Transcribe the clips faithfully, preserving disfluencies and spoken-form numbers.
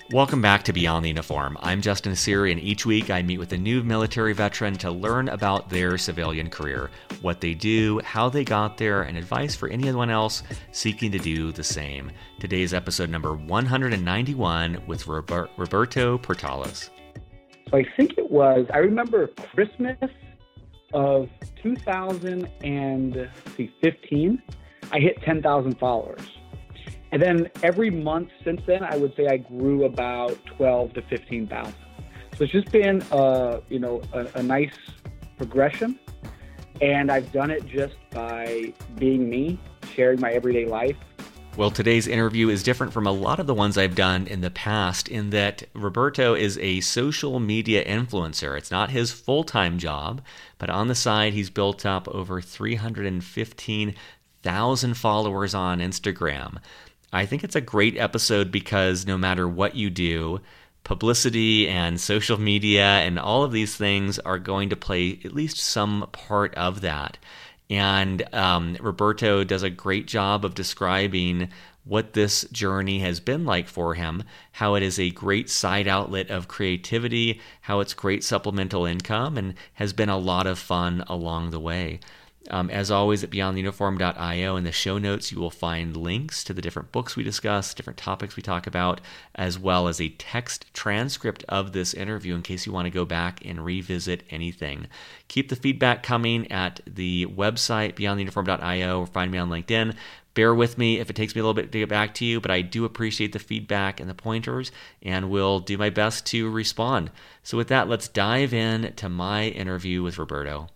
Welcome back to Beyond the Uniform. I'm Justin Siri, and each week I meet with a new military veteran to learn about their civilian career, what they do, how they got there, and advice for anyone else seeking to do the same. Today's episode number one hundred ninety-one with Robert, Roberto Portales. So I think it was, I remember Christmas of two thousand fifteen, I hit ten thousand followers. And then every month since then, I would say I grew about twelve to fifteen thousand. So it's just been, uh, you know, a, a nice progression. And I've done it just by being me, sharing my everyday life. Well, today's interview is different from a lot of the ones I've done in the past in that Roberto is a social media influencer. It's not his full-time job, but on the side, he's built up over three hundred fifteen thousand followers on Instagram. I think it's a great episode because no matter what you do, publicity and social media and all of these things are going to play at least some part of that. And um, Roberto does a great job of describing what this journey has been like for him, how it is a great side outlet of creativity, how it's great supplemental income, and has been a lot of fun along the way. Um, as always, at beyond the uniform dot io in the show notes, you will find links to the different books we discuss, different topics we talk about, as well as a text transcript of this interview in case you want to go back and revisit anything. Keep the feedback coming at the website, beyond the uniform dot io, or find me on LinkedIn. Bear with me if it takes me a little bit to get back to you, but I do appreciate the feedback and the pointers, and will do my best to respond. So with that, let's dive in to my interview with Roberto.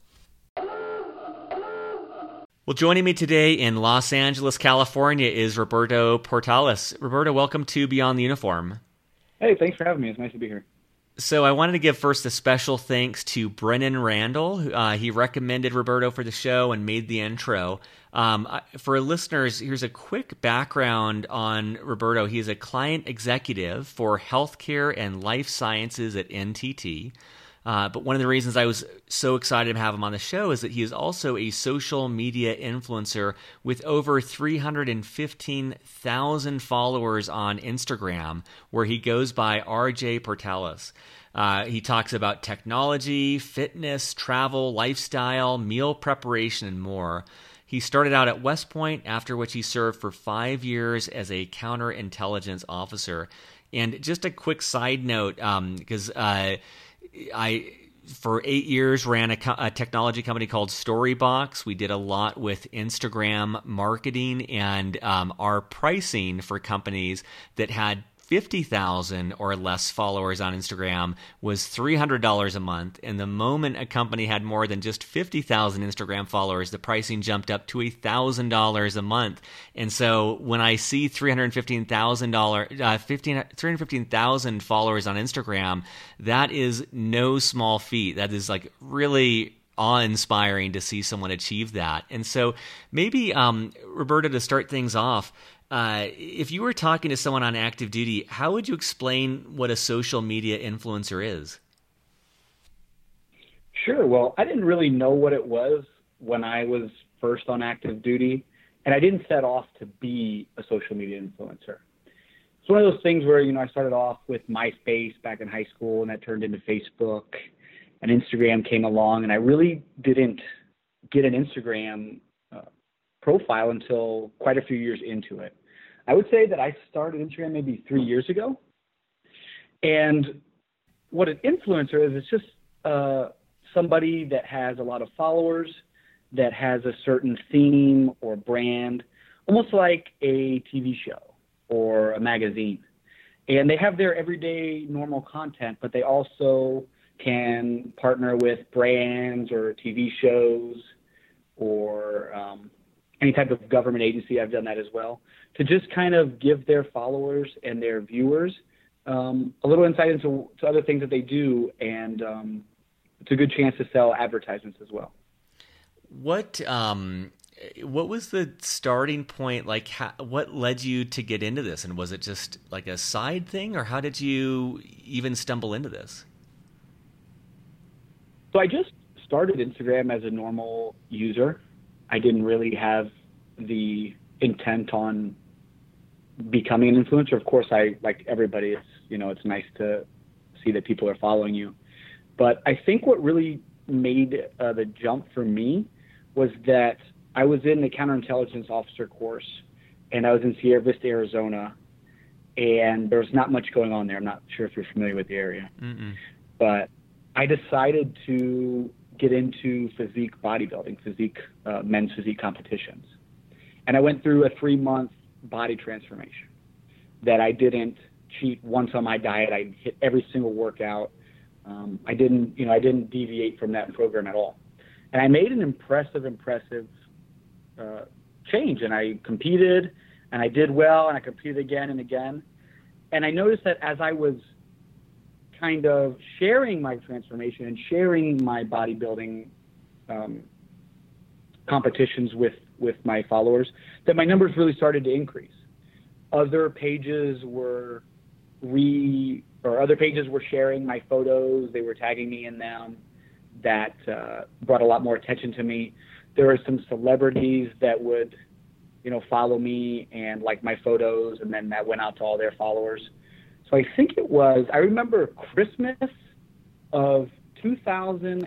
Well, joining me today in Los Angeles, California is Roberto Portales. Roberto, welcome to Beyond the Uniform. Hey, thanks for having me. It's nice to be here. So I wanted to give first a special thanks to Brennan Randall. Uh, he recommended Roberto for the show and made the intro. Um, for listeners, here's a quick background on Roberto. He is a client executive for healthcare and life sciences at N T T. Uh, but one of the reasons I was so excited to have him on the show is that he is also a social media influencer with over three hundred fifteen thousand followers on Instagram, where he goes by R J Portales. Uh, he talks about technology, fitness, travel, lifestyle, meal preparation, and more. He started out at West Point, after which he served for five years as a counterintelligence officer. And just a quick side note, because um, uh, I, for eight years, ran a, co- a technology company called Storybox. We did a lot with Instagram marketing, and um, our pricing for companies that had fifty thousand or less followers on Instagram was three hundred dollars a month. And the moment a company had more than just fifty thousand Instagram followers, the pricing jumped up to one thousand dollars a month. And so when I see three hundred fifteen thousand dollars, uh, three hundred fifteen thousand followers on Instagram, that is no small feat. That is like really awe-inspiring to see someone achieve that. And so maybe, um, Roberto, to start things off, Uh, if you were talking to someone on active duty, how would you explain what a social media influencer is? Sure. Well, I didn't really know what it was when I was first on active duty, and I didn't set off to be a social media influencer. It's one of those things where, you know, I started off with MySpace back in high school, and that turned into Facebook, and Instagram came along, and I really didn't get an Instagram uh, profile until quite a few years into it. I would say that I started Instagram maybe three years ago. And what an influencer is, it's just uh, somebody that has a lot of followers, that has a certain theme or brand, almost like a T V show or a magazine. And they have their everyday normal content, but they also can partner with brands or T V shows or um, any type of government agency. I've done that as well, to just kind of give their followers and their viewers um, a little insight into to other things that they do, and um, it's a good chance to sell advertisements as well. What um, what was the starting point? Like, how, what led you to get into this? And was it just like a side thing, or how did you even stumble into this? So I just started Instagram as a normal user. I didn't really have the intent on becoming an influencer. Of course, I, like everybody, it's, you know, it's nice to see that people are following you. But I think what really made uh, the jump for me was that I was in the counterintelligence officer course, and I was in Sierra Vista, Arizona, and there was not much going on there. I'm not sure if you're familiar with the area. Mm-mm. But I decided to get into physique bodybuilding, physique, uh, men's physique competitions. And I went through a three-month body transformation that I didn't cheat once on my diet. I hit every single workout. Um, I didn't, you know, I didn't deviate from that program at all. And I made an impressive, impressive uh, change. And I competed, and I did well, and I competed again and again. And I noticed that as I was kind of sharing my transformation and sharing my bodybuilding um, competitions with, with my followers, that my numbers really started to increase. Other pages were re or other pages were sharing my photos. They were tagging me in them. That uh, brought a lot more attention to me. There were some celebrities that would, you know, follow me and like my photos, and then that went out to all their followers. So I think it was, I remember Christmas of two thousand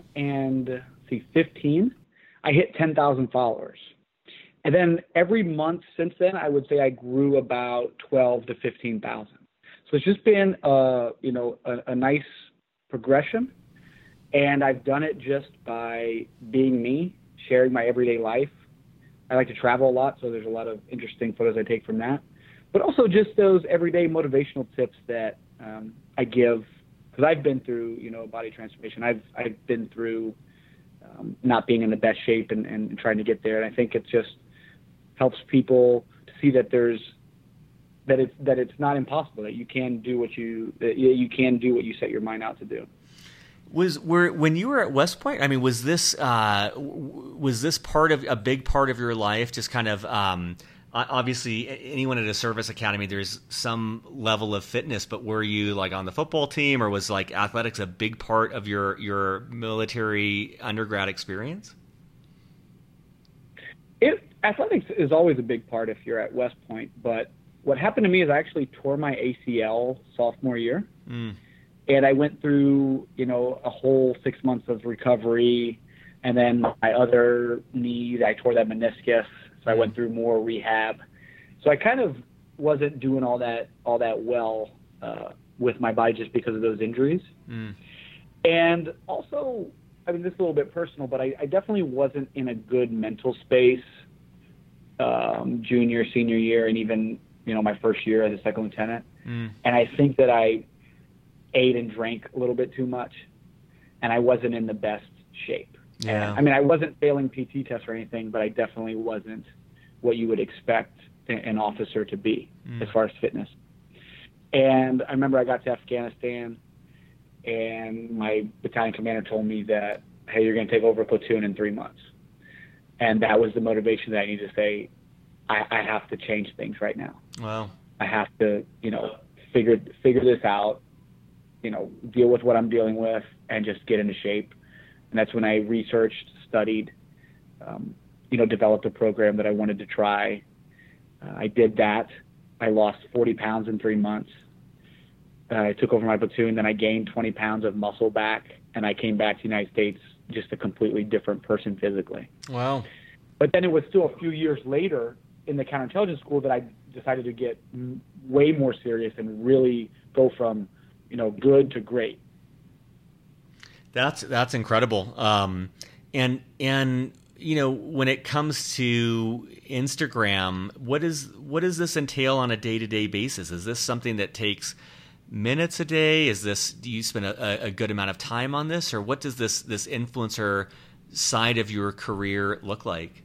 fifteen, I hit ten thousand followers. And then every month since then, I would say I grew about twelve to fifteen thousand. So it's just been, uh, you know, a, a nice progression. And I've done it just by being me, sharing my everyday life. I like to travel a lot, so there's a lot of interesting photos I take from that. But also just those everyday motivational tips that um, I give, because I've been through, you know, body transformation. I've I've been through um, not being in the best shape and, and trying to get there. And I think it just helps people to see that there's that it's that it's not impossible, that you can do what you that you can do what you set your mind out to do. Was were when you were at West Point? I mean, was this uh, was this part of a big part of your life? Just kind of um, obviously, anyone at a service academy, there's some level of fitness. But were you like on the football team, or was like athletics a big part of your your military undergrad experience? It athletics is always a big part if you're at West Point. But what happened to me is I actually tore my A C L sophomore year. Mm. And I went through, you know, a whole six months of recovery. And then my other knee, I tore that meniscus. So I went through more rehab. So I kind of wasn't doing all that, all that well uh, with my body just because of those injuries. Mm. And also, I mean, this is a little bit personal, but I, I definitely wasn't in a good mental space um, junior, senior year, and even, you know, my first year as a second lieutenant. Mm. And I think that I ate and drank a little bit too much, and I wasn't in the best shape. Yeah. And, I mean, I wasn't failing P T tests or anything, but I definitely wasn't what you would expect an officer to be mm. as far as fitness. And I remember I got to Afghanistan, and my battalion commander told me that, hey, you're going to take over a platoon in three months. And that was the motivation that I needed to say, I, I have to change things right now. Wow. I have to, you know, figure figure this out, you know, deal with what I'm dealing with, and just get into shape. And that's when I researched, studied, um, you know, developed a program that I wanted to try. Uh, I did that. I lost forty pounds in three months. Uh, I took over my platoon. Then I gained twenty pounds of muscle back, and I came back to the United States just a completely different person physically. Wow. But then it was still a few years later in the counterintelligence school that I decided to get m- way more serious and really go from, you know, good to great. That's that's incredible. Um, and and you know, when it comes to Instagram, what is what does this entail on a day to day basis? Is this something that takes minutes a day? Is this do you spend a, a good amount of time on this, or what does this this influencer side of your career look like?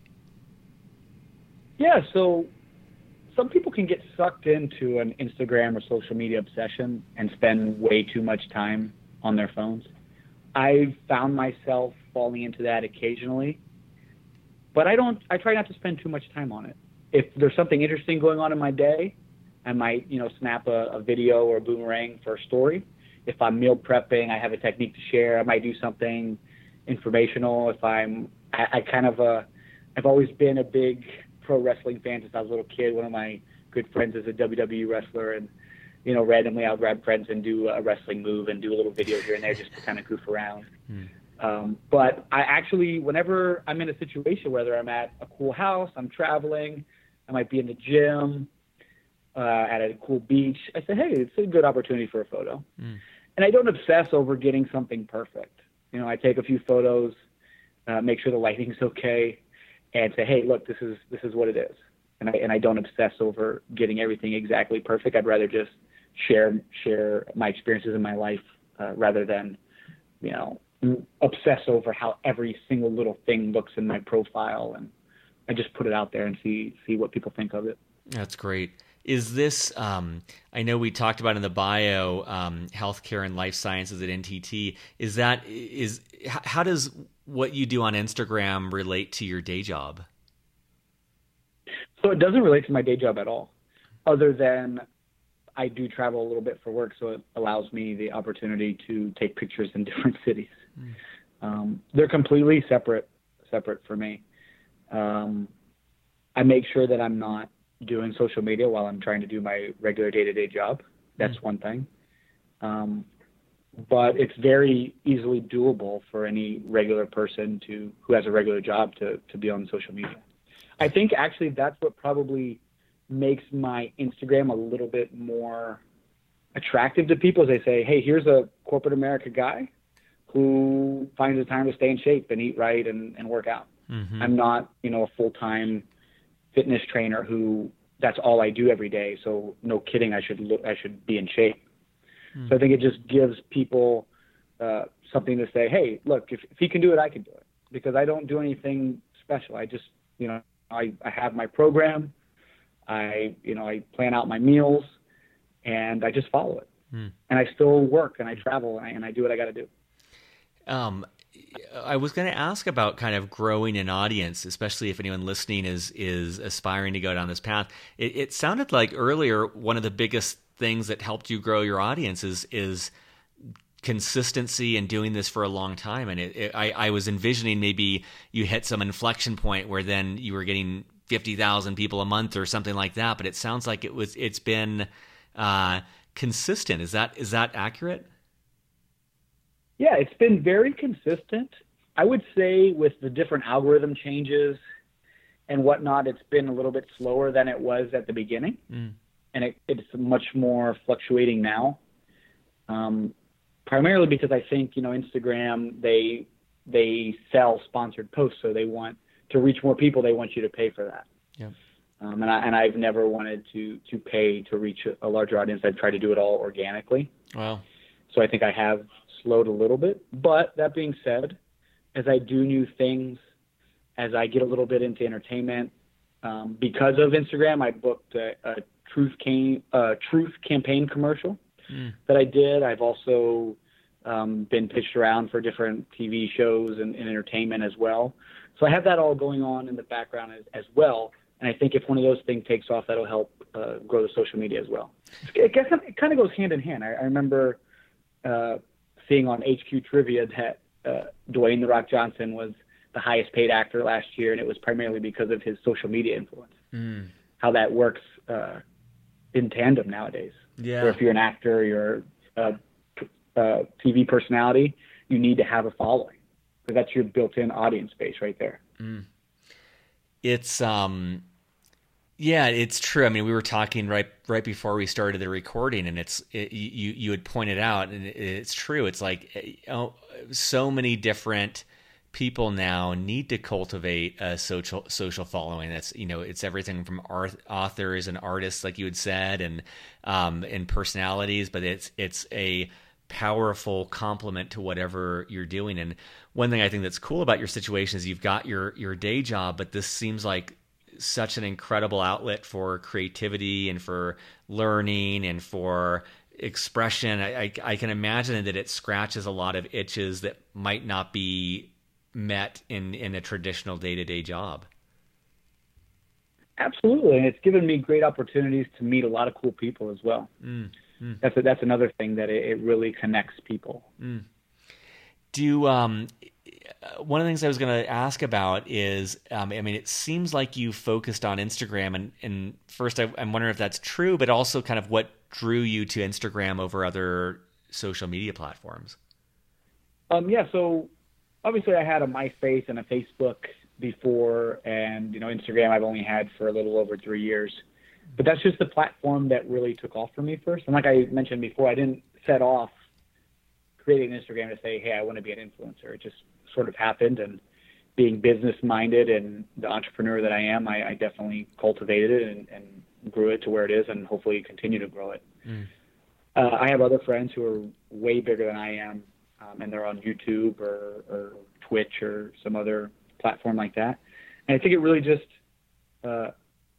Yeah, so some people can get sucked into an Instagram or social media obsession and spend way too much time on their phones. I've found myself falling into that occasionally, but I don't, I try not to spend too much time on it. If there's something interesting going on in my day, I might, you know, snap a, a video or a boomerang for a story. If I'm meal prepping, I have a technique to share. I might do something informational. If I'm, I, I kind of, uh, I've always been a big pro wrestling fan since I was a little kid. One of my good friends as a W W E wrestler, and you know, randomly I'll grab friends and do a wrestling move and do a little video here and there just to kind of goof around. Hmm. Um, but I actually, whenever I'm in a situation, whether I'm at a cool house, I'm traveling, I might be in the gym, uh, at a cool beach, I say, hey, it's a good opportunity for a photo. Hmm. And I don't obsess over getting something perfect. You know, I take a few photos, uh, make sure the lighting's okay, and say, hey, look, this is this is what it is. And I and I don't obsess over getting everything exactly perfect. I'd rather just share share my experiences in my life uh, rather than, you know, obsess over how every single little thing looks in my profile. And I just put it out there and see see what people think of it. That's great. Is this, um, I know we talked about in the bio, um, healthcare and life sciences at N T T. Is that, is, how does what you do on Instagram relate to your day job? So it doesn't relate to my day job at all, other than I do travel a little bit for work. So it allows me the opportunity to take pictures in different cities. Mm. Um, they're completely separate, separate for me. Um, I make sure that I'm not doing social media while I'm trying to do my regular day-to-day job. That's mm. one thing. Um, but it's very easily doable for any regular person to who has a regular job to, to be on social media. I think actually that's what probably makes my Instagram a little bit more attractive to people, is they say, hey, here's a corporate America guy who finds the time to stay in shape and eat right and, and work out. Mm-hmm. I'm not, you know, a full-time fitness trainer who that's all I do every day. So no kidding, I should look, I should be in shape. Mm. So I think it just gives people uh, something to say, hey, look, if, if he can do it, I can do it, because I don't do anything special. I just, you know, I, I have my program. I, you know, I plan out my meals and I just follow it. Mm. And I still work and I travel and I, and I do what I got to do. Um, I was going to ask about kind of growing an audience, especially if anyone listening is is aspiring to go down this path. It, it sounded like earlier one of the biggest things that helped you grow your audience is, is consistency and doing this for a long time. And it, it, I, I was envisioning maybe you hit some inflection point where then you were getting fifty thousand people a month or something like that. But it sounds like it was it's been uh, consistent. Is that is that accurate? Yeah, it's been very consistent. I would say with the different algorithm changes and whatnot, it's been a little bit slower than it was at the beginning. Mm. And it, it's much more fluctuating now. Um, primarily because I think, you know, Instagram, they they sell sponsored posts, so they want to reach more people. They want you to pay for that. Yeah. Um, and, I, and I've never wanted to to pay to reach a, a larger audience. I've tried to do it all organically. Wow. So I think I have slowed a little bit. But that being said, as I do new things, as I get a little bit into entertainment, um, because of Instagram, I booked a, a truth cam, uh, truth campaign commercial mm. that I did. I've also um, been pitched around for different T V shows and, and entertainment as well. So I have that all going on in the background as, as well. And I think if one of those things takes off, that'll help uh, grow the social media as well. It, it kind of goes hand in hand. I, I remember uh, seeing on H Q Trivia that uh, Dwayne "The Rock" Johnson was the highest paid actor last year, and it was primarily because of his social media influence. Mm. How that works uh, in tandem nowadays. Yeah. Where if you're an actor, you're a, a T V personality, you need to have a following, because that's your built-in audience base right there. Mm. It's um. Yeah, it's true. I mean, we were talking right right before we started the recording, and it's it, you you had pointed out, and it, it's true. It's like, you know, so many different people now need to cultivate a social social following. That's, you know, it's everything from art, authors and artists, like you had said, and um and personalities. But it's it's a powerful complement to whatever you're doing. And one thing I think that's cool about your situation is you've got your your day job, but this seems like such an incredible outlet for creativity and for learning and for expression. I, I, I can imagine that it scratches a lot of itches that might not be met in, in a traditional day-to-day job. Absolutely. And it's given me great opportunities to meet a lot of cool people as well. Mm, mm. That's a, that's another thing that it, it really connects people. Mm. Do um, uh, one of the things I was going to ask about is, um, I mean, it seems like you focused on Instagram, and, and first I, I'm wondering if that's true, but also kind of what drew you to Instagram over other social media platforms. Um, yeah, so obviously I had a MySpace and a Facebook before, and, you know, Instagram I've only had for a little over three years. But that's just the platform that really took off for me first. And like I mentioned before, I didn't set off creating Instagram to say, hey, I want to be an influencer. It just sort of happened, and being business-minded and the entrepreneur that I am, I, I definitely cultivated it and, and grew it to where it is, and hopefully continue to grow it. Mm. Uh, I have other friends who are way bigger than I am, um, and they're on YouTube or, or Twitch or some other platform like that. And I think it really just, uh,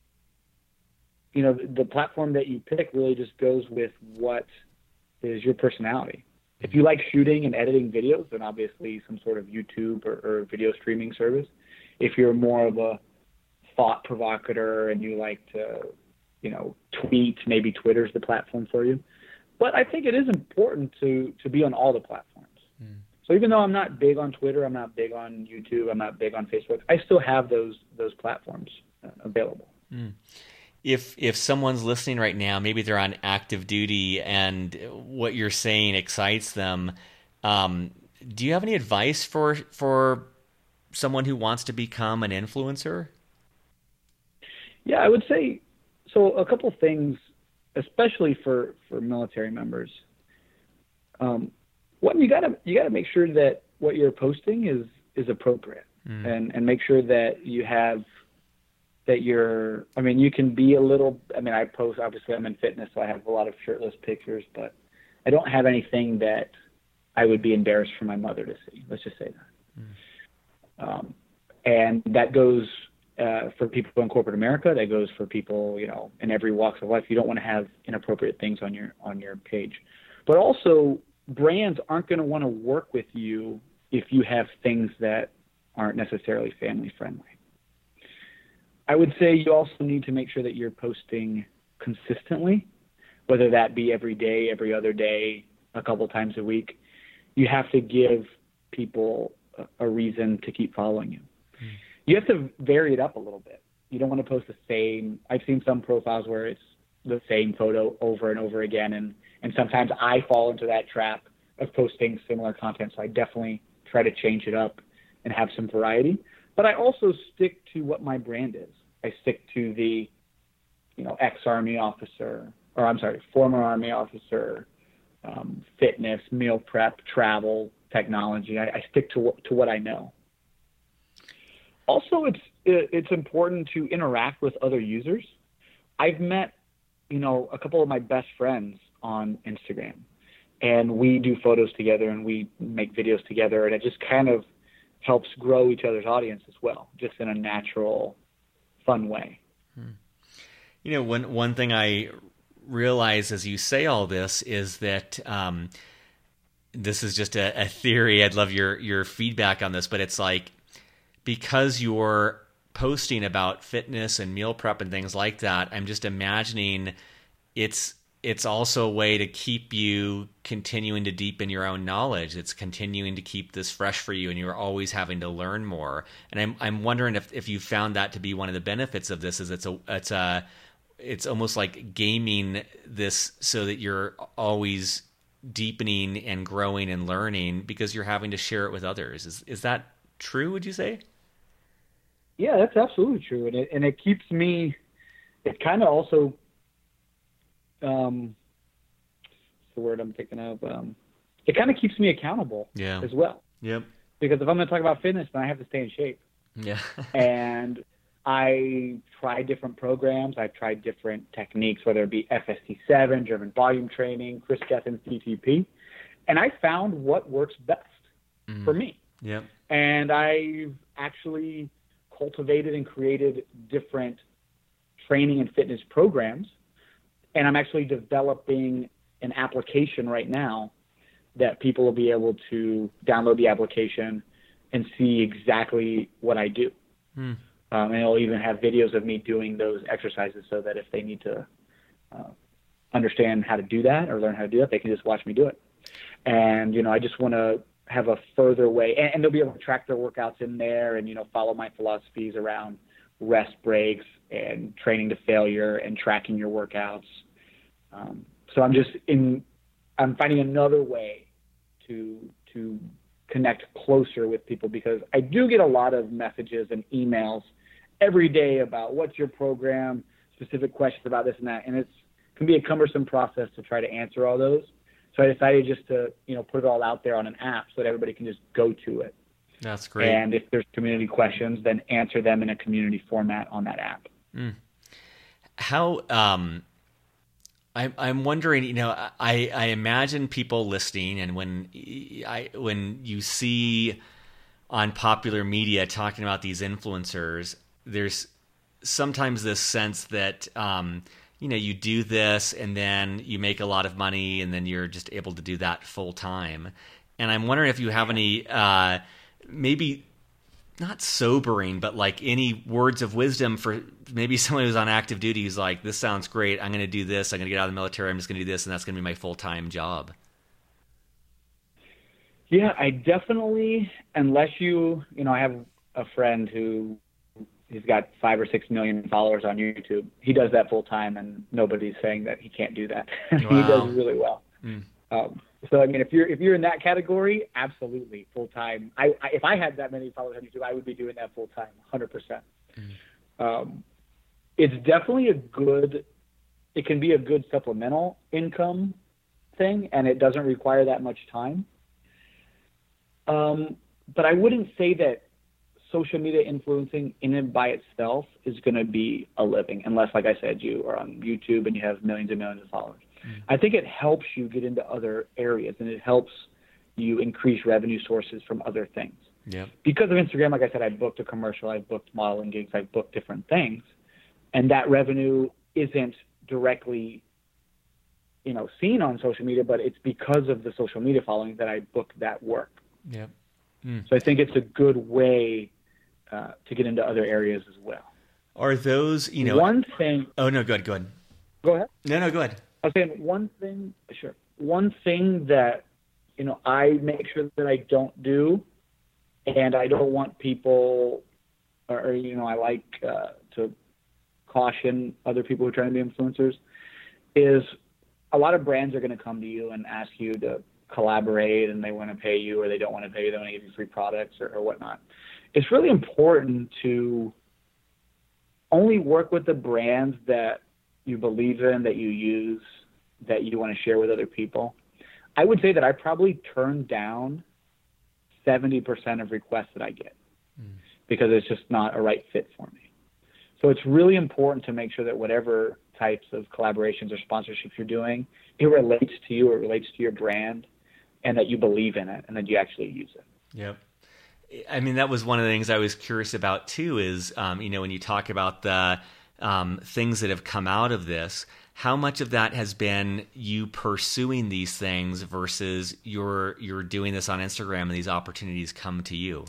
you know, the platform that you pick really just goes with what is your personality. If you like shooting and editing videos, then obviously some sort of YouTube or, or video streaming service. If you're more of a thought provocateur and you like to, you know, tweet, maybe Twitter's the platform for you. But I think it is important to, to be on all the platforms. Mm. So even though I'm not big on Twitter, I'm not big on YouTube, I'm not big on Facebook, I still have those those platforms uh, available. Mm. If if someone's listening right now, maybe they're on active duty and what you're saying excites them, um, do you have any advice for for someone who wants to become an influencer? Yeah, I would say, so a couple things, especially for, for military members. Um, one, you gotta you gotta make sure that what you're posting is is appropriate, mm. and and make sure that you have that you're, I mean, you can be a little, I mean, I post, obviously I'm in fitness, so I have a lot of shirtless pictures, but I don't have anything that I would be embarrassed for my mother to see. Let's just say that. Mm. Um, and that goes uh, for people in corporate America. That goes for people, you know, in every walks of life. You don't want to have inappropriate things on your, on your page. But also, brands aren't going to want to work with you if you have things that aren't necessarily family friendly. I would say you also need to make sure that you're posting consistently, whether that be every day, every other day, a couple of times a week. You have to give people a, a reason to keep following you. Mm. You have to vary it up a little bit. You don't want to post the same. I've seen some profiles where it's the same photo over and over again, and, and sometimes I fall into that trap of posting similar content, so I definitely try to change it up and have some variety. But I also stick to what my brand is. I stick to the, you know, ex-Army officer, or I'm sorry, former Army officer, um, fitness, meal prep, travel, technology. I, I stick to to what I know. Also, it's it's important to interact with other users. I've met, you know, a couple of my best friends on Instagram, and we do photos together and we make videos together, and it just kind of helps grow each other's audience as well, just in a natural, fun way. Hmm. You know, one one thing I realize as you say all this is that um, this is just a, a theory. I'd love your your feedback on this, but it's like, because you're posting about fitness and meal prep and things like that, I'm just imagining it's it's also a way to keep you continuing to deepen your own knowledge. It's continuing to keep this fresh for you, and you're always having to learn more. And I'm I'm wondering if, if you found that to be one of the benefits of this, is it's a it's a it's almost like gaming this so that you're always deepening and growing and learning because you're having to share it with others. Is is that true, would you say? Yeah, that's absolutely true. And it and it keeps me, it kind of also Um, what's the word I'm thinking of? Um, it kind of keeps me accountable yeah. as well. Yep. Because if I'm going to talk about fitness, then I have to stay in shape. Yeah. And I try different programs. I've tried different techniques, whether it be F S T seven, German volume training, Chris Gethin's T T P. And I found what works best mm. for me. Yep. And I've actually cultivated and created different training and fitness programs. And I'm actually developing an application right now that people will be able to download the application and see exactly what I do. Hmm. Um, and it'll even have videos of me doing those exercises so that if they need to uh, understand how to do that or learn how to do that, they can just watch me do it. And, you know, I just want to have a further way, and, and they'll be able to track their workouts in there and, you know, follow my philosophies around rest breaks and training to failure and tracking your workouts. Um, so I'm just in, I'm finding another way to, to connect closer with people, because I do get a lot of messages and emails every day about what's your program, specific questions about this and that. And it's can be a cumbersome process to try to answer all those. So I decided just to, you know, put it all out there on an app so that everybody can just go to it. That's great. And if there's community questions, then answer them in a community format on that app. Mm. How, um, I, I'm wondering, you know, I, I imagine people listening, and when I, when you see on popular media talking about these influencers, there's sometimes this sense that, um, you know, you do this and then you make a lot of money and then you're just able to do that full time. And I'm wondering if you have any, uh, maybe not sobering, but like any words of wisdom for maybe someone who's on active duty who's like, this sounds great. I'm going to do this. I'm going to get out of the military. I'm just going to do this. And that's going to be my full-time job. Yeah, I definitely, unless you, you know, I have a friend who he's got five or six million followers on YouTube. He does that full time, and nobody's saying that he can't do that. Wow. He does really well. Mm. Um, so I mean, if you're if you're in that category, absolutely full time. I, I if I had that many followers on YouTube, I would be doing that full time, one hundred percent. Mm. Um, it's definitely a good. It can be a good supplemental income thing, and it doesn't require that much time. Um, but I wouldn't say that social media influencing in and by itself is going to be a living, unless, like I said, you are on YouTube and you have millions and millions of followers. Mm. I think it helps you get into other areas, and it helps you increase revenue sources from other things. Yeah. Because of Instagram, like I said, I booked a commercial, I booked modeling gigs, I booked different things, and that revenue isn't directly, you know, seen on social media, but it's because of the social media following that I booked that work. Yeah. Mm. So I think it's a good way uh, to get into other areas as well. Are those, you know, one thing? Oh no, good, go ahead. Go ahead. No, no, go ahead. I was saying one thing. Sure. One thing that, you know, I make sure that I don't do, and I don't want people, or, or you know, I like uh, to caution other people who are trying to be influencers, is a lot of brands are going to come to you and ask you to collaborate, and they want to pay you, or they don't want to pay you, they want to give you free products or, or whatnot. It's really important to only work with the brands that you believe in, that you use, that you want to share with other people. I would say that I probably turn down seventy percent of requests that I get mm. because it's just not a right fit for me. So it's really important to make sure that whatever types of collaborations or sponsorships you're doing, it relates to you, it relates to your brand, and that you believe in it and that you actually use it. Yep. I mean, that was one of the things I was curious about too, is, um, you know, when you talk about the um, things that have come out of this, how much of that has been you pursuing these things versus you're, you're doing this on Instagram and these opportunities come to you?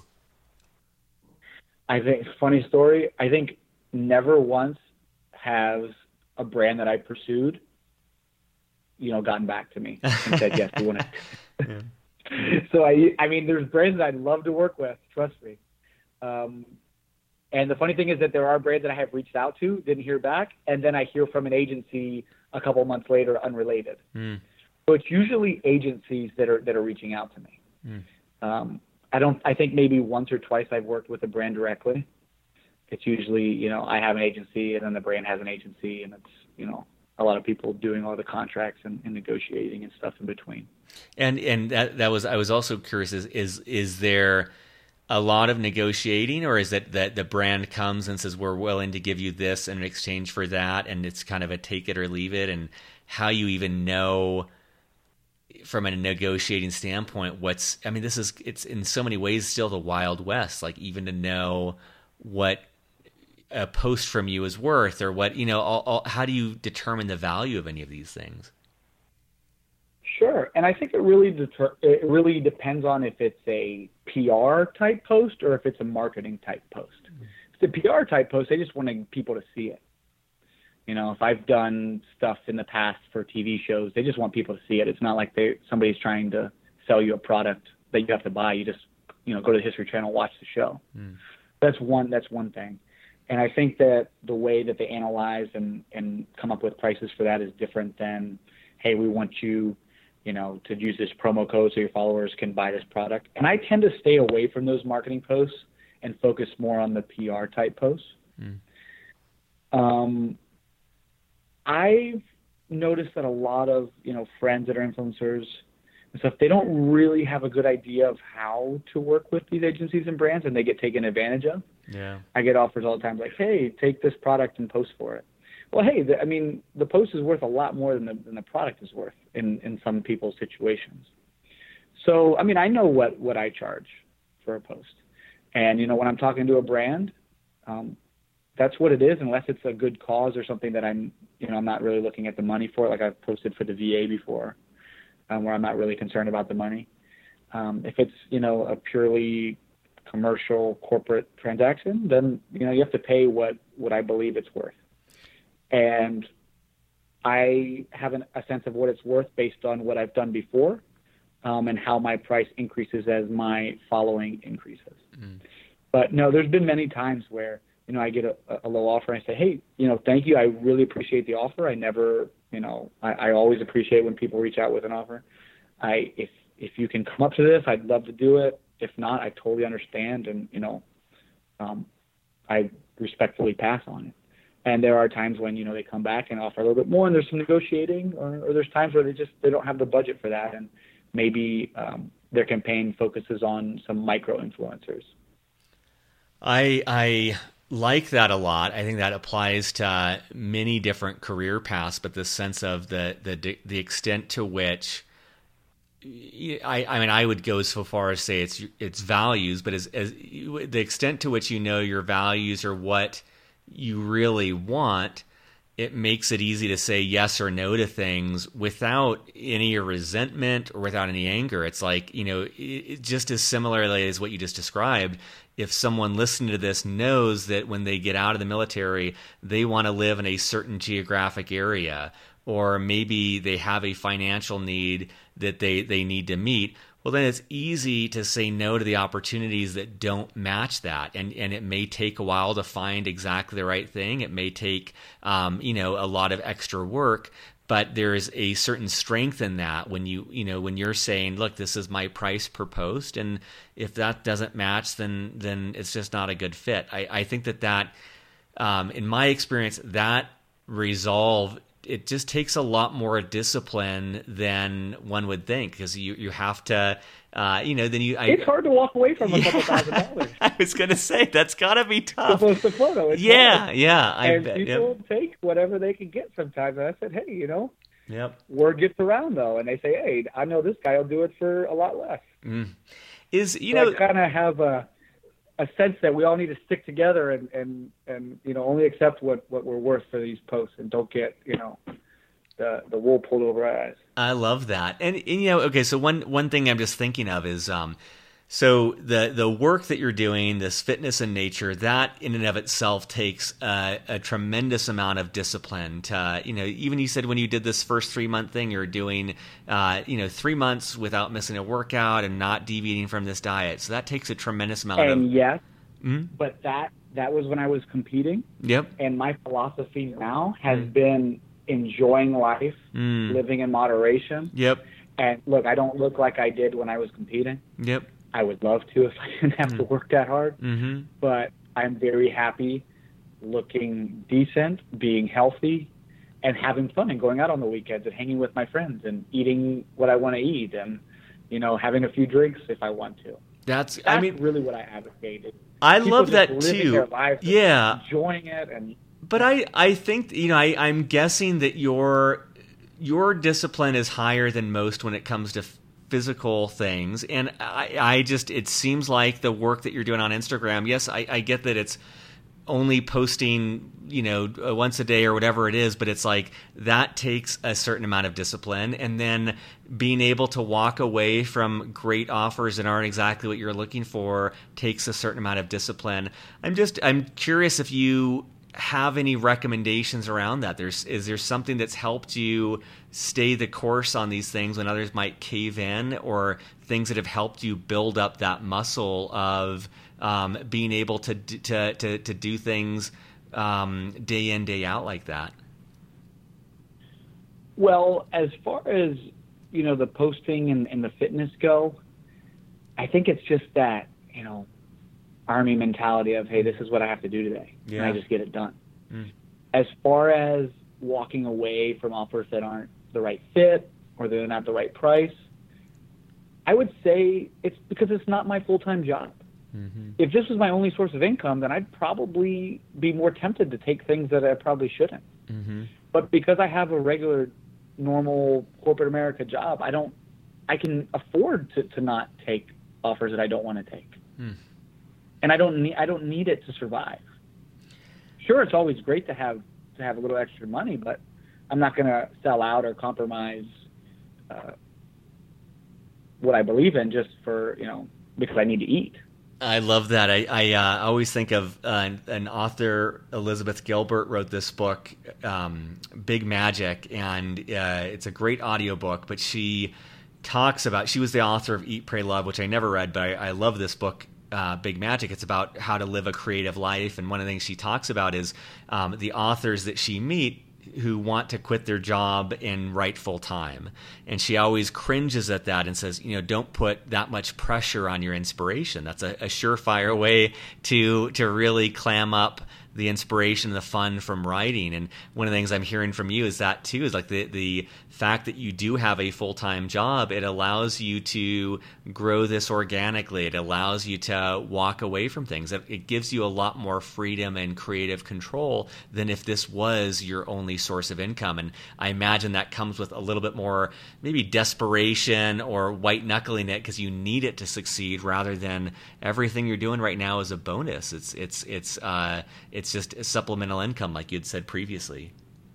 I think, funny story, I think never once has a brand that I pursued, you know, gotten back to me and said, yes, we want to. Yeah. So, I I mean, there's brands that I'd love to work with, trust me. Um, and the funny thing is that there are brands that I have reached out to, didn't hear back, and then I hear from an agency a couple months later, unrelated. Mm. So it's usually agencies that are that are reaching out to me. Mm. Um, I don't. I think maybe once or twice I've worked with a brand directly. It's usually, you know, I have an agency and then the brand has an agency, and it's, you know, a lot of people doing all the contracts and, and negotiating and stuff in between. And and that that was I was also curious, is is is there a lot of negotiating, or is it that the brand comes and says we're willing to give you this in exchange for that, and it's kind of a take it or leave it, and how you even know from a negotiating standpoint what's I mean this is it's in so many ways still the Wild West, like even to know what a post from you is worth, or what, you know, all, all, how do you determine the value of any of these things? Sure. And I think it really deter- it really depends on if it's a P R type post or if it's a marketing type post. Mm-hmm. If it's a P R type post, they just want people to see it. You know, if I've done stuff in the past for T V shows, they just want people to see it. It's not like they somebody's trying to sell you a product that you have to buy. You just, you know, go to the History Channel, watch the show. Mm. That's one, that's one thing. And I think that the way that they analyze and, and come up with prices for that is different than, hey, we want you, you know, to use this promo code so your followers can buy this product. And I tend to stay away from those marketing posts and focus more on the P R type posts. Mm. Um, I've noticed that a lot of, you know, friends that are influencers and stuff, they don't really have a good idea of how to work with these agencies and brands, and they get taken advantage of. Yeah. I get offers all the time like, hey, take this product and post for it. Well, hey, the, I mean, the post is worth a lot more than the, than the product is worth in, in some people's situations. So, I mean, I know what, what I charge for a post. And, you know, when I'm talking to a brand, um, that's what it is, unless it's a good cause or something that I'm, you know, I'm not really looking at the money for. Like I've posted for the V A before, um, where I'm not really concerned about the money. Um, if it's, you know, a purely commercial corporate transaction, then, you know, you have to pay what, what I believe it's worth. And I have an, a sense of what it's worth based on what I've done before, um, and how my price increases as my following increases. Mm. But no, there's been many times where, you know, I get a, a low offer and I say, hey, you know, thank you. I really appreciate the offer. I never, you know, I, I always appreciate when people reach out with an offer. I, if, if you can come up to this, I'd love to do it. If not, I totally understand. And, you know, um, I respectfully pass on it. And there are times when, you know, they come back and offer a little bit more and there's some negotiating, or, or there's times where they just, they don't have the budget for that. And maybe um, their campaign focuses on some micro influencers. I, I like that a lot. I think that applies to uh, many different career paths, but the sense of the, the, the extent to which I, I mean, I would go so far as say it's, it's values, but as, as the extent to which, you know, your values are what you really want, it makes it easy to say yes or no to things without any resentment or without any anger. It's like, you know, it, just as similarly as what you just described, if someone listening to this knows that when they get out of the military, they want to live in a certain geographic area, or maybe they have a financial need that they, they need to meet, well, then it's easy to say no to the opportunities that don't match that. And, and it may take a while to find exactly the right thing. It may take, um, you know, a lot of extra work, but there's a certain strength in that when you, you know, when you're saying, look, this is my price per post. And if that doesn't match, then, then it's just not a good fit. I, I think that that, um, in my experience, that resolve, it just takes a lot more discipline than one would think, because you, you have to, uh, you know, then you... I, it's hard to walk away from a yeah, couple thousand dollars. I was going to say, that's got to be tough. To post a photo. It's yeah, hard. yeah. I and bet, people yep. take whatever they can get sometimes. And I said, hey, you know, yep. word gets around, though. And they say, hey, I know this guy will do it for a lot less. Mm. Is, you so know... I kind of have a... a sense that we all need to stick together and, and, and you know, only accept what, what we're worth for these posts, and don't get, you know, the the wool pulled over our eyes. I love that. And, and you know, okay, so one one thing I'm just thinking of is, um, so the the work that you're doing, this fitness in nature, that in and of itself takes a, a tremendous amount of discipline. To, you know, even you said when you did this first three month thing, you're doing, uh, you know, three months without missing a workout and not deviating from this diet. So that takes a tremendous amount and of. yes, mm-hmm. but that that was when I was competing. Yep. And my philosophy now has mm. been enjoying life, mm. living in moderation. Yep. And look, I don't look like I did when I was competing. Yep. I would love to if I didn't have mm. to work that hard. Mm-hmm. But I'm very happy looking decent, being healthy, and having fun, and going out on the weekends and hanging with my friends and eating what I want to eat, and, you know, having a few drinks if I want to. That's, That's I mean, really what I advocated. I People love that living too. Their lives, yeah. enjoying it. And But I, I think, you know, I, I'm guessing that your your discipline is higher than most when it comes to physical things. And I, I just, it seems like the work that you're doing on Instagram, yes, I, I get that it's only posting, you know, once a day or whatever it is, but it's like that takes a certain amount of discipline. And then being able to walk away from great offers that aren't exactly what you're looking for takes a certain amount of discipline. I'm just, I'm curious if you, have any recommendations around that? There's is there something that's helped you stay the course on these things when others might cave in, or things that have helped you build up that muscle of um, being able to to to, to do things um, day in, day out like that? Well, as far as, you know, the posting and, and the fitness go, I think it's just that, you know, Army mentality of, hey, this is what I have to do today. Yeah. And I just get it done. Mm. As far as walking away from offers that aren't the right fit or they're not the right price, I would say it's because it's not my full-time job. Mm-hmm. If this was my only source of income, then I'd probably be more tempted to take things that I probably shouldn't. Mm-hmm. But because I have a regular, normal corporate America job, I don't, I can afford to, to not take offers that I don't want to take. Mm. And I don't need, I don't need it to survive. Sure, it's always great to have, to have a little extra money, but I'm not going to sell out or compromise uh, what I believe in just for, you know, because I need to eat. I love that. I, I uh, always think of uh, an author, Elizabeth Gilbert, wrote this book, um, Big Magic, and uh, it's a great audiobook, but she talks about, she was the author of Eat, Pray, Love, which I never read, but I, I love this book, uh, Big Magic. It's about how to live a creative life, and one of the things she talks about is um, the authors that she meet who want to quit their job and write full time. And she always cringes at that and says, you know, don't put that much pressure on your inspiration. That's a, a surefire way to to really clam up the inspiration and the fun from writing. And one of the things I'm hearing from you is that too, is like the, the fact that you do have a full-time job, it allows you to grow this organically. It allows you to walk away from things. It, it gives you a lot more freedom and creative control than if this was your only source of income. And I imagine that comes with a little bit more maybe desperation or white knuckling it because you need it to succeed, rather than everything you're doing right now is a bonus. It's, it's, it's, uh, it's just a supplemental income, like you'd said previously.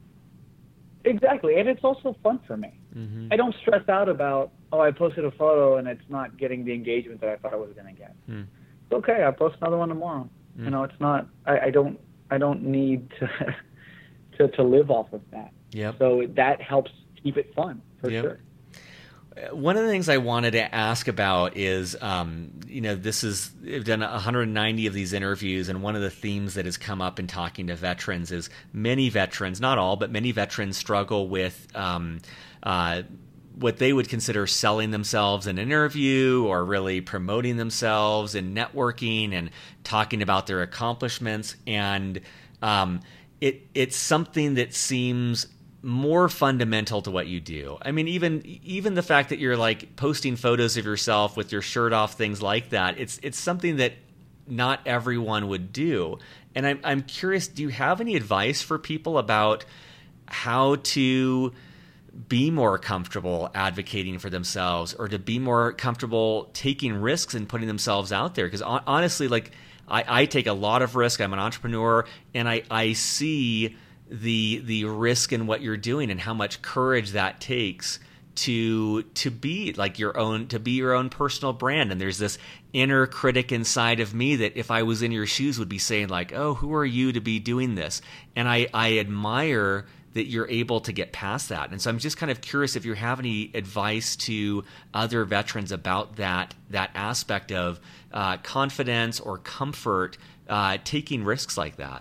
Exactly, and it's also fun for me. Mm-hmm. I don't stress out about, oh, I posted a photo and it's not getting the engagement that I thought I was going to get. Mm. It's okay. I'll post another one tomorrow. Mm. You know, it's not. I, I don't. I don't need to to to live off of that. Yep. So that helps keep it fun for yep. sure. One of the things I wanted to ask about is, um, you know, this is, I've done one hundred ninety of these interviews, and one of the themes that has come up in talking to veterans is many veterans, not all, but many veterans struggle with um, uh, what they would consider selling themselves in an interview, or really promoting themselves and networking and talking about their accomplishments. And um, it it's something that seems more fundamental to what you do. I mean, even even the fact that you're like posting photos of yourself with your shirt off, things like that, it's it's something that not everyone would do. And I'm I'm curious, do you have any advice for people about how to be more comfortable advocating for themselves, or to be more comfortable taking risks and putting themselves out there? Because honestly, like I, I take a lot of risk. I'm an entrepreneur, and I, I see the the risk in what you're doing and how much courage that takes to to be like your own to be your own personal brand. And there's this inner critic inside of me that if I was in your shoes would be saying like, oh, who are you to be doing this? And I, I admire that you're able to get past that. And so I'm just kind of curious if you have any advice to other veterans about that that aspect of uh, confidence or comfort uh, taking risks like that.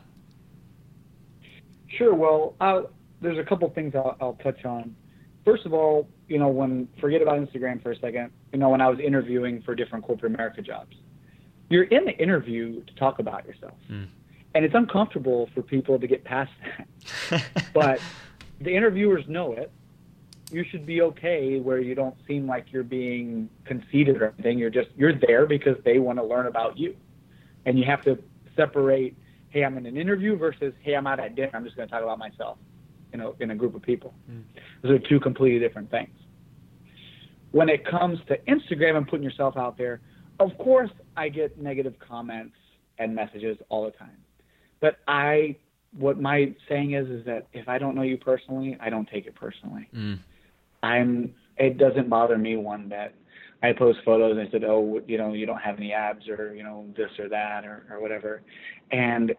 Sure. Well, uh, there's a couple things I'll, I'll touch on. First of all, you know, when forget about Instagram for a second. You know, when I was interviewing for different corporate America jobs, you're in the interview to talk about yourself, mm. and it's uncomfortable for people to get past that. But the interviewers know it. You should be okay where you don't seem like you're being conceited or anything. You're just you're there because they want to learn about you, and you have to separate. Hey, I'm in an interview versus, hey, I'm out at dinner. I'm just going to talk about myself, you know, in a group of people. Mm. Those are two completely different things. When it comes to Instagram and putting yourself out there, of course, I get negative comments and messages all the time. But I, what my saying is, is that if I don't know you personally, I don't take it personally. Mm. I'm, it doesn't bother me one bit. I post photos and I said, oh, you know, you don't have any abs or, you know, this or that or, or whatever. And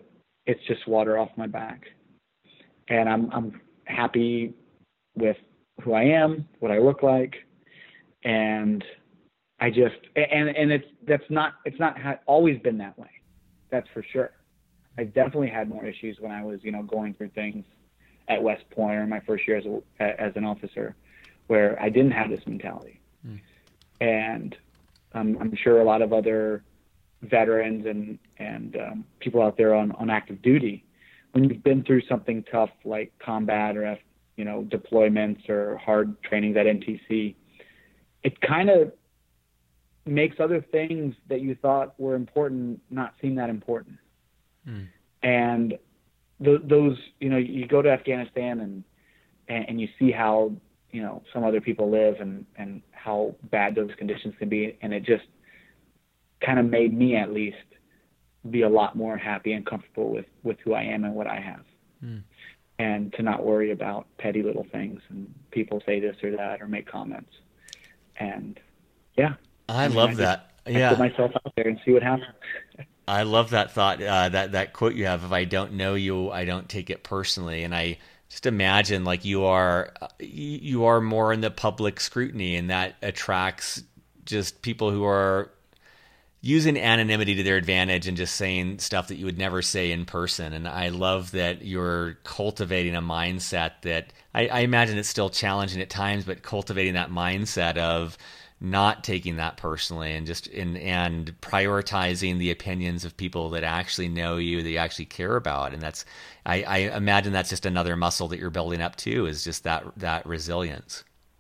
it's just water off my back. And I'm I'm happy with who I am, what I look like, and I just and and it's that's not it's not ha- always been that way. That's for sure. I definitely had more issues when I was, you know, going through things at West Point or my first year as a, as an officer, where I didn't have this mentality. Mm. And um, I'm sure a lot of other veterans and and um, people out there on, on active duty, when you've been through something tough like combat or, you know, deployments or hard trainings at N T C, it kind of makes other things that you thought were important not seem that important. Mm. And th- those, you know, you go to Afghanistan and, and and you see how, you know, some other people live and, and how bad those conditions can be. And it just kind of made me at least be a lot more happy and comfortable with, with who I am and what I have. Mm. And to not worry about petty little things and people say this or that or make comments. And yeah. I, I mean, love I that. Just, yeah. I put myself out there and see what happens. I love that thought, uh, that, that quote you have, if I don't know you, I don't take it personally. And I just imagine like you are, you are more in the public scrutiny, and that attracts just people who are using anonymity to their advantage and just saying stuff that you would never say in person. And I love that you're cultivating a mindset that I, I imagine it's still challenging at times, but cultivating that mindset of not taking that personally and just in and prioritizing the opinions of people that actually know you, that you actually care about. And that's, I, I imagine that's just another muscle that you're building up too, is just that, that resilience.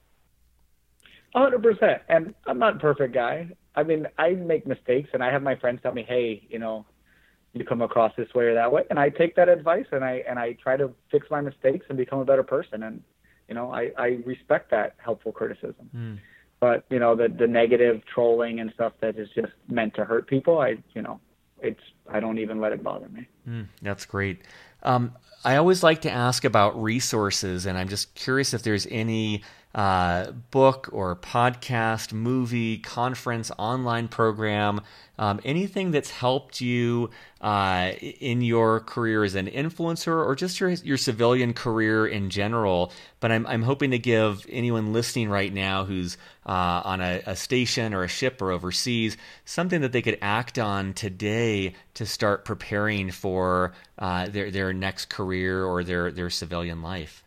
A hundred percent. And I'm not a perfect guy. I mean, I make mistakes and I have my friends tell me, hey, you know, you come across this way or that way. And I take that advice and I, and I try to fix my mistakes and become a better person. And, you know, I, I respect that helpful criticism. Mm. But, you know, the, the negative trolling and stuff that is just meant to hurt people, I, you know, it's, I don't even let it bother me. Mm, that's great. Um, I always like to ask about resources, and I'm just curious if there's any uh, book or podcast, movie, conference, online program, um, anything that's helped you uh, in your career as an influencer or just your your civilian career in general. But I'm I'm hoping to give anyone listening right now who's uh, on a, a station or a ship or overseas something that they could act on today to start preparing for uh, their their next career or their their civilian life.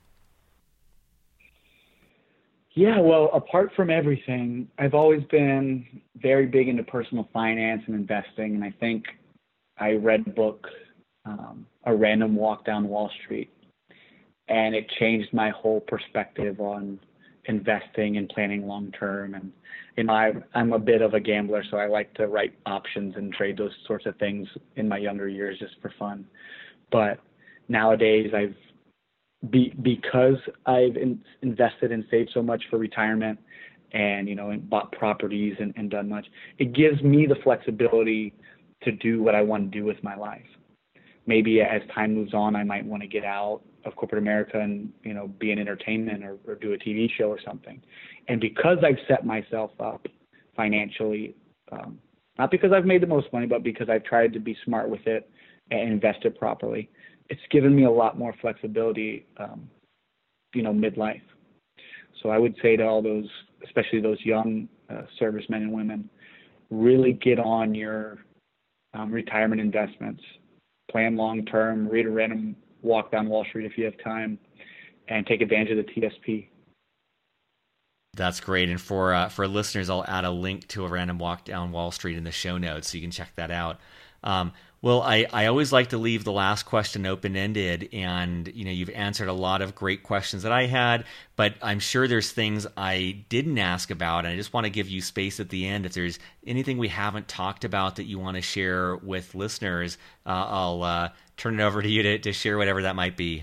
Yeah, well, apart from everything, I've always been very big into personal finance and investing. And I think I read a book, um, A Random Walk Down Wall Street, and it changed my whole perspective on investing and planning long term. And, you know, I, I'm a bit of a gambler, so I like to write options and trade those sorts of things in my younger years just for fun. But nowadays I've Be, because I've in, invested and saved so much for retirement and, you know, and bought properties and, and done much, it gives me the flexibility to do what I want to do with my life. Maybe as time moves on, I might want to get out of corporate America and, you know, be in entertainment or, or do a T V show or something. And because I've set myself up financially, um, not because I've made the most money, but because I've tried to be smart with it and invest it properly, it's given me a lot more flexibility, um, you know, midlife. So I would say to all those, especially those young uh, servicemen and women, really get on your um, retirement investments, plan long-term, read A Random Walk Down Wall Street if you have time, and take advantage of the T S P. That's great. And for uh, for listeners, I'll add a link to A Random Walk Down Wall Street in the show notes so you can check that out. Um, well, I, I always like to leave the last question open-ended, and you know you've answered a lot of great questions that I had, but I'm sure there's things I didn't ask about, and I just want to give you space at the end. If there's anything we haven't talked about that you want to share with listeners, uh, I'll uh, turn it over to you to, to share whatever that might be.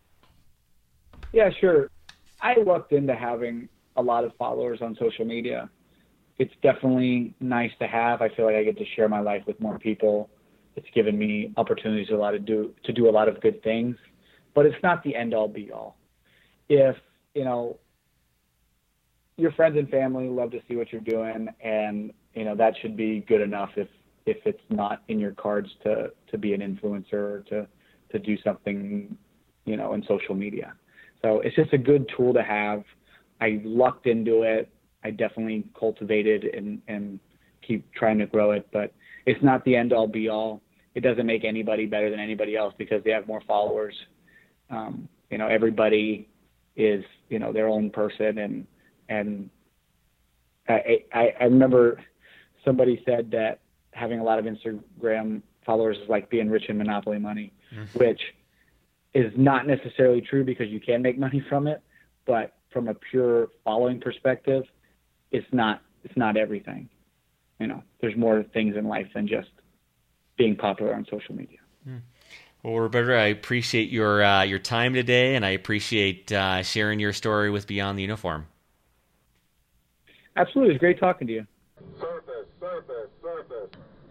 Yeah, sure. I lucked into having a lot of followers on social media. It's definitely nice to have. I feel like I get to share my life with more people. It's given me opportunities a lot to do to do a lot of good things, but it's not the end all be all. If, you know, your friends and family love to see what you're doing, and, you know, that should be good enough if, if it's not in your cards to, to be an influencer or to, to do something, you know, in social media. So it's just a good tool to have. I lucked into it. I definitely cultivated and, and keep trying to grow it, but it's not the end all be all. It doesn't make anybody better than anybody else because they have more followers. Um, you know, everybody is, you know, their own person. And, and I, I, I remember somebody said that having a lot of Instagram followers is like being rich in Monopoly money, mm-hmm. which is not necessarily true because you can make money from it, but from a pure following perspective, it's not, it's not everything. You know, there's more things in life than just being popular on social media. Mm. Well, Roberto, I appreciate your, uh, your time today, and I appreciate uh, sharing your story with Beyond the Uniform. Absolutely. It's great talking to you. Surface, surface, surface.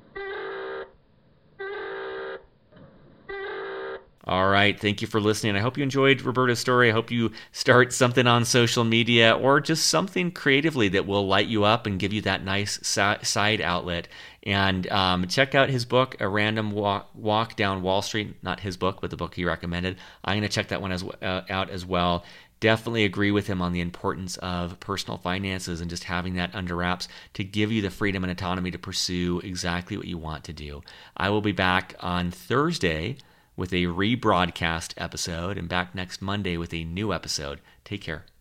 All right. Thank you for listening. I hope you enjoyed Roberto's story. I hope you start something on social media or just something creatively that will light you up and give you that nice side outlet. And um, check out his book, A Random Walk, Walk Down Wall Street. Not his book, but the book he recommended. I'm going to check that one as, uh, out as well. Definitely agree with him on the importance of personal finances and just having that under wraps to give you the freedom and autonomy to pursue exactly what you want to do. I will be back on Thursday with a rebroadcast episode and back next Monday with a new episode. Take care.